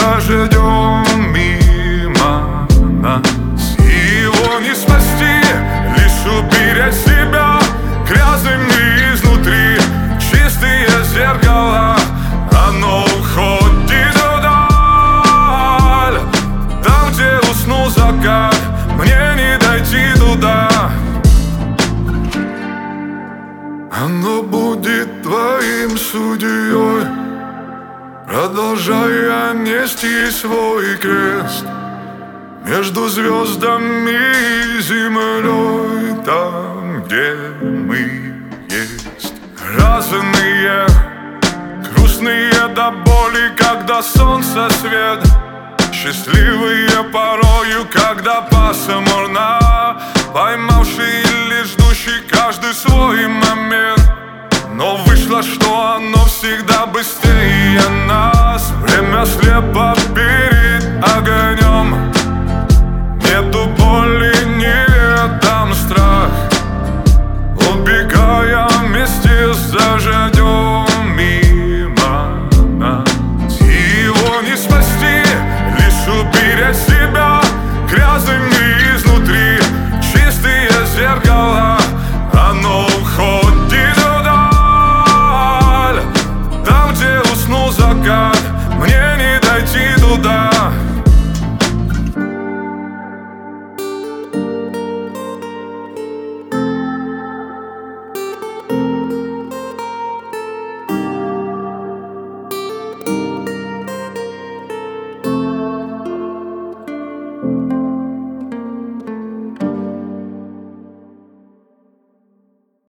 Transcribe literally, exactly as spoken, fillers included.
дождем мимо нас. И его не спасти, лишь уберечь себя грязными изнутри. Чистые зеркала, оно уходит вдаль. Там, где уснул закат, мне не дойти туда. Оно будет твоим судьей, продолжая нести свой крест между звездами и землей, там, где мы есть. Разные, грустные до боли, когда солнце свет. Счастливые порою, когда пасмурно, поймавшие лишь ждущий каждый свой момент. Но вышло, что оно всегда быстрее нас. Время слепо